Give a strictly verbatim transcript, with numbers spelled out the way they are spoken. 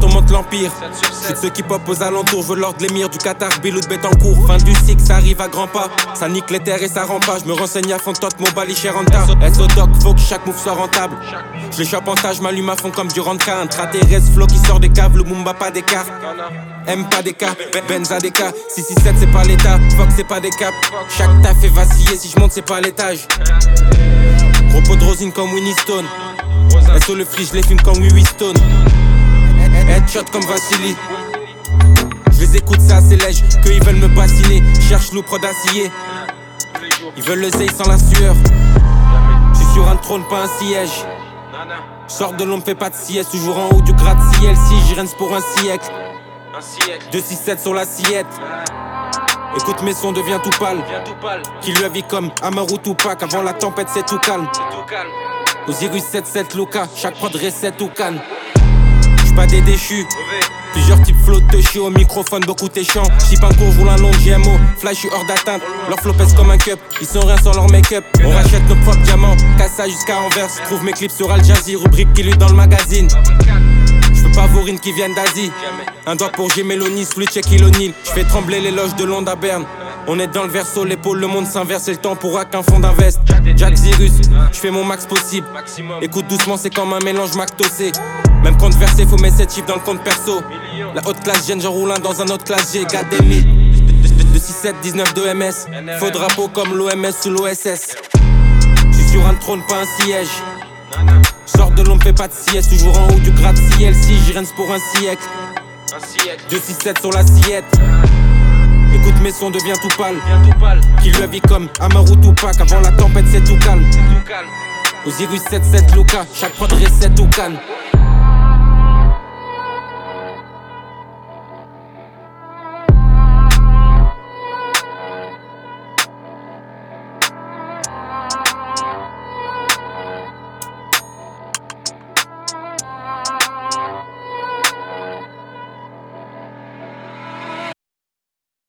on monte l'empire. J'suis de ceux qui pop aux alentours, je veux l'ordre l'émir du Qatar, Bilou de Betancourt. Fin du cycle, ça arrive à grands pas. Ça nique les terres et ça rend pas. J'me renseigne à fond, tot mobile, Cheranta. S O doc, faut que chaque move soit rentable. J'les chope en tas, j'm'allume à fond comme du Ranka. Un extraterrestre flow qui sort des caves, le Mumba pas des cartes. M pas des cas, Benz a des cas. six six sept c'est pas l'état, fuck c'est pas des caps. Chaque taf fait vaciller, si j'monte c'est pas l'étage. Gros pot de rosine comme Winnie Stone. S O le free, j'les fume comme Wiwi Stone. Headshot comme Vassili. J'les écoute, c'est assez léger, qu'ils veulent me bassiner. Cherche loup prod acier. Ils veulent le zay sans la sueur. J'suis sur un trône, pas un siège. J'sors de l'ombre, fais pas de sieste. Toujours en haut du gratte-ciel. Si j'y règne pour un siècle. deux six sept sur l'assiette. Écoute mes sons, devient tout pâle. Qui lui a vie comme Amaru Tupac. Avant la tempête, c'est tout calme. Osiris sept sept Luca. Chaque prod recette ou calme. J'suis pas des déchus. Plusieurs types flotte de chien au microphone, beaucoup d'échanges. J'sip un cours, joue la longue G M O. Fly, j'suis hors d'atteinte. Leur flow pèse comme un cup. Ils sont rien sans leur make-up. On rachète nos propres diamants. Casse ça jusqu'à Anvers. Trouve mes clips sur Al Jazeera. Rubrique qui lui dans le magazine. J'veux pas vaurine qui viennent d'Asie. Un doigt pour G Mélanie, Switch et Kilonil. J'fais trembler les loges de Londres à Berne. On est dans le verso, l'épaule, le monde s'inverse. C'est le temps pour qu'un fond d'invest. Jack Zirus, j'fais mon max possible. Écoute doucement, c'est comme un mélange mactosé. Même compte versé, faut mettre sept chiffres dans le compte perso. La haute classe gêne, j'en roule un dans un autre classe G. Académie deux six sept dix-neuf de M S. Faux drapeau comme l'O M S sous l'O S S. J'suis sur un trône, pas un siège. Sors de l'ombre, fais pas de sieste. Toujours en haut du gratte-ciel. Si j'y règne pour un siècle. deux six sept sur l'assiette. Écoute mes sons, devient tout pâle. Qui lui a vie comme Amaru Tupac. Avant la tempête, c'est tout calme. Osiris sept sept Luca. Chaque prod recette ou calme.